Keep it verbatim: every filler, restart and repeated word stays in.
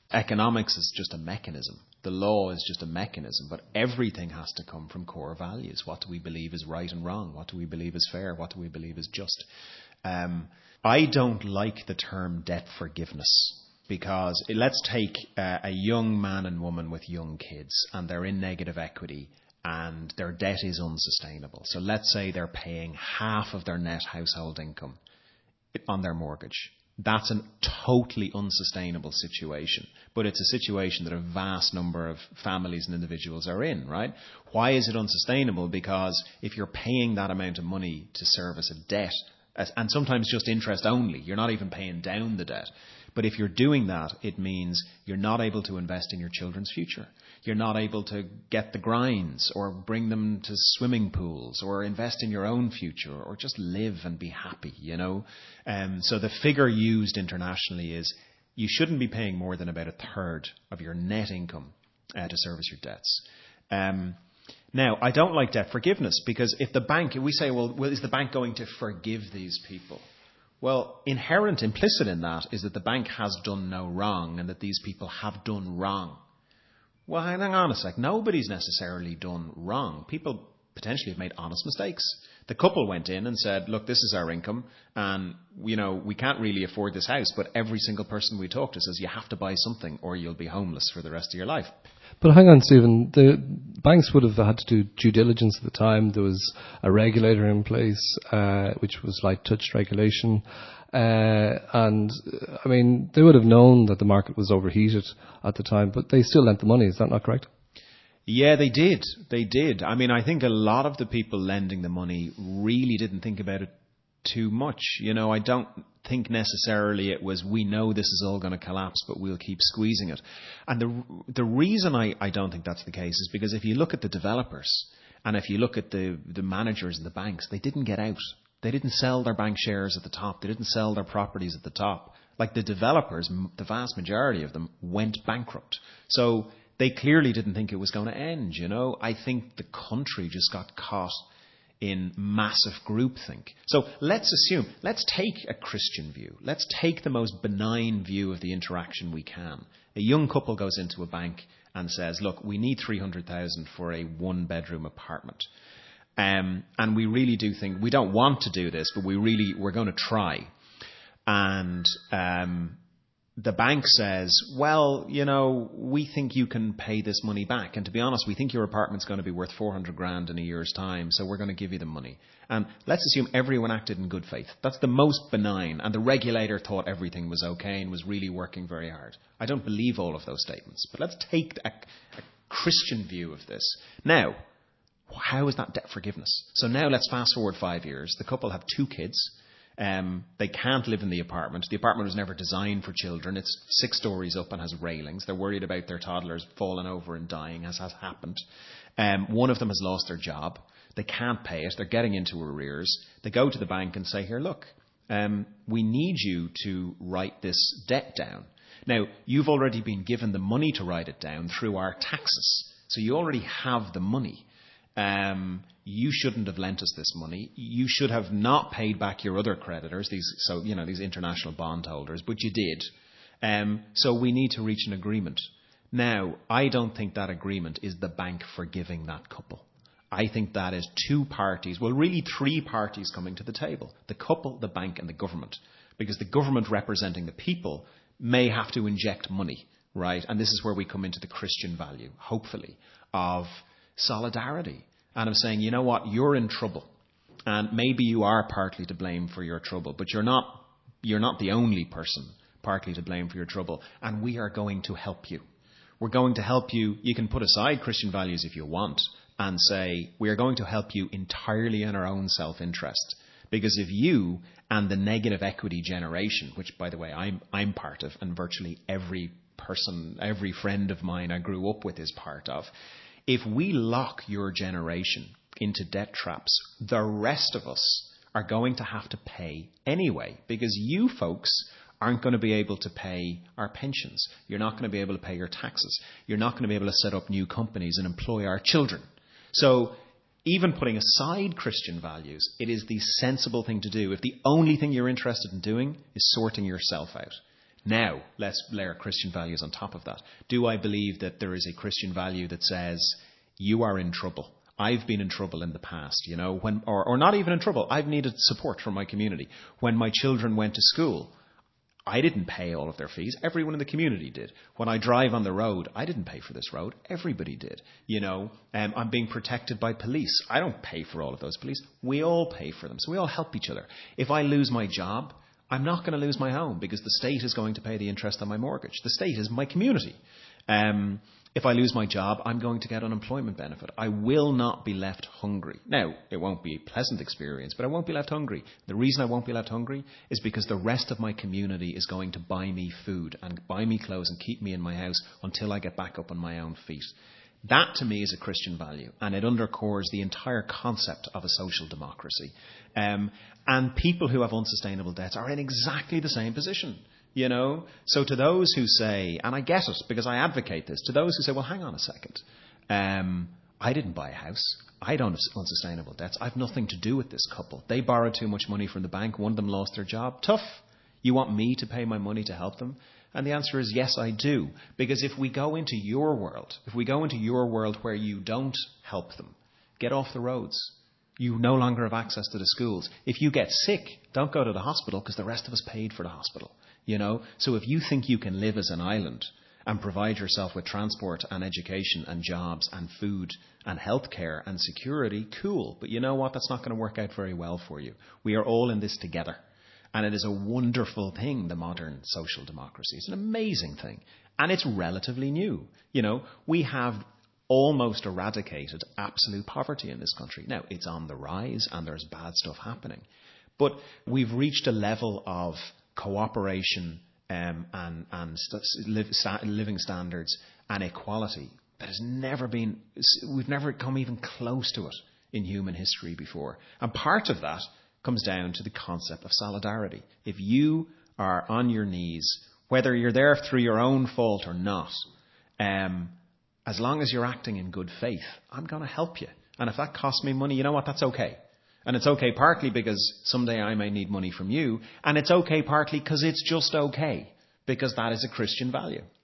Economics is just a mechanism. The law is just a mechanism, but everything has to come from core values. What do we believe is right and wrong? What do we believe is fair? What do we believe is just? Um, I don't like the term debt forgiveness. Because let's take uh, a young man and woman with young kids and they're in negative equity and their debt is unsustainable. So let's say they're paying half of their net household income on their mortgage. That's a totally unsustainable situation. But it's a situation that a vast number of families and individuals are in, right? Why is it unsustainable? Because if you're paying that amount of money to service a debt, and sometimes just interest only, you're not even paying down the debt. But if you're doing that, it means you're not able to invest in your children's future. You're not able to get the grinds or bring them to swimming pools or invest in your own future or just live and be happy, you know. Um, so the figure used internationally is you shouldn't be paying more than about a third of your net income uh, to service your debts. Um, now, I don't like debt forgiveness because if the bank, we say, well, well, is the bank going to forgive these people? Well, inherent, implicit in that is that the bank has done no wrong and that these people have done wrong. Well, hang on a sec. Nobody's necessarily done wrong. People potentially have made honest mistakes. The couple went in and said, look, this is our income and, you know, we can't really afford this house, but every single person we talk to says you have to buy something or you'll be homeless for the rest of your life. But hang on, Stephen, the banks would have had to do due diligence at the time. There was a regulator in place, uh, which was light touch regulation. Uh, and, I mean, they would have known that the market was overheated at the time, but they still lent the money. Is that not correct? Yeah, they did. They did. I mean, I think a lot of the people lending the money really didn't think about it too much. You know, I don't think necessarily it was, we know this is all going to collapse, but we'll keep squeezing it. And the the reason I, I don't think that's the case is because if you look at the developers and if you look at the, the managers in the banks, they didn't get out. They didn't sell their bank shares at the top. They didn't sell their properties at the top. Like the developers, the vast majority of them went bankrupt. So they clearly didn't think it was going to end, you know. I think the country just got caught in massive groupthink. So let's assume, let's take a Christian view. Let's take the most benign view of the interaction we can. A young couple goes into a bank and says, look, we need three hundred thousand for a one-bedroom apartment. Um, and we really do think, we don't want to do this, but we really, we're going to try. And um, the bank says, well, you know, we think you can pay this money back. And to be honest, we think your apartment's going to be worth four hundred grand in a year's time, so we're going to give you the money. And let's assume everyone acted in good faith. That's the most benign. And the regulator thought everything was okay and was really working very hard. I don't believe all of those statements. But let's take a, a Christian view of this. Now, how is that debt forgiveness? So now let's fast forward five years. The couple have two kids. Um, they can't live in the apartment. The apartment was never designed for children. It's six stories up and has railings. They're worried about their toddlers falling over and dying, as has happened. Um, one of them has lost their job. They can't pay it. They're getting into arrears. They go to the bank and say, here, look, um, we need you to write this debt down. Now, you've already been given the money to write it down through our taxes. So you already have the money. Um, you shouldn't have lent us this money. You should have not paid back your other creditors, these so you know these international bondholders, but you did. Um, so we need to reach an agreement. Now, I don't think that agreement is the bank forgiving that couple. I think that is two parties, well, really three parties coming to the table: the couple, the bank, and the government, because the government representing the people may have to inject money, right? And this is where we come into the Christian value, hopefully, of solidarity. And I'm saying, you know what, you're in trouble. And maybe you are partly to blame for your trouble, but you're not you're not the only person partly to blame for your trouble. And we are going to help you. We're going to help you. You can put aside Christian values if you want and say, we are going to help you entirely in our own self-interest. Because if you and the negative equity generation, which, by the way, I'm I'm part of, and virtually every person, every friend of mine I grew up with is part of, if we lock your generation into debt traps, the rest of us are going to have to pay anyway, because you folks aren't going to be able to pay our pensions. You're not going to be able to pay your taxes. You're not going to be able to set up new companies and employ our children. So even putting aside Christian values, it is the sensible thing to do if the only thing you're interested in doing is sorting yourself out. Now, let's layer Christian values on top of that. Do I believe that there is a Christian value that says, you are in trouble? I've been in trouble in the past, you know, when, or, or not even in trouble. I've needed support from my community. When my children went to school, I didn't pay all of their fees. Everyone in the community did. When I drive on the road, I didn't pay for this road. Everybody did. You know, um, I'm being protected by police. I don't pay for all of those police. We all pay for them. So we all help each other. If I lose my job, I'm not going to lose my home because the state is going to pay the interest on my mortgage. The state is my community. Um, if I lose my job, I'm going to get unemployment benefit. I will not be left hungry. Now, it won't be a pleasant experience, but I won't be left hungry. The reason I won't be left hungry is because the rest of my community is going to buy me food and buy me clothes and keep me in my house until I get back up on my own feet. That, to me, is a Christian value, and it underscores the entire concept of a social democracy. Um, and people who have unsustainable debts are in exactly the same position. You know, so to those who say, and I get it because I advocate this, to those who say, well, hang on a second, um, I didn't buy a house. I don't have unsustainable debts. I have nothing to do with this couple. They borrowed too much money from the bank. One of them lost their job. Tough. You want me to pay my money to help them? And the answer is yes, I do. Because if we go into your world, if we go into your world where you don't help them, get off the roads. You no longer have access to the schools. If you get sick, don't go to the hospital because the rest of us paid for the hospital. You know, so if you think you can live as an island and provide yourself with transport and education and jobs and food and healthcare and security, cool. But you know what? That's not going to work out very well for you. We are all in this together. And it is a wonderful thing, the modern social democracy. It's an amazing thing. And it's relatively new. You know, we have almost eradicated absolute poverty in this country. Now, it's on the rise and there's bad stuff happening. But we've reached a level of cooperation um, and, and st- live, sta- living standards and equality that has never been, we've never come even close to it in human history before. And part of that comes down to the concept of solidarity. If you are on your knees, whether you're there through your own fault or not, um, as long as you're acting in good faith, I'm going to help you. And if that costs me money, you know what, that's okay. And it's okay partly because someday I may need money from you. And it's okay partly because it's just okay. Because that is a Christian value.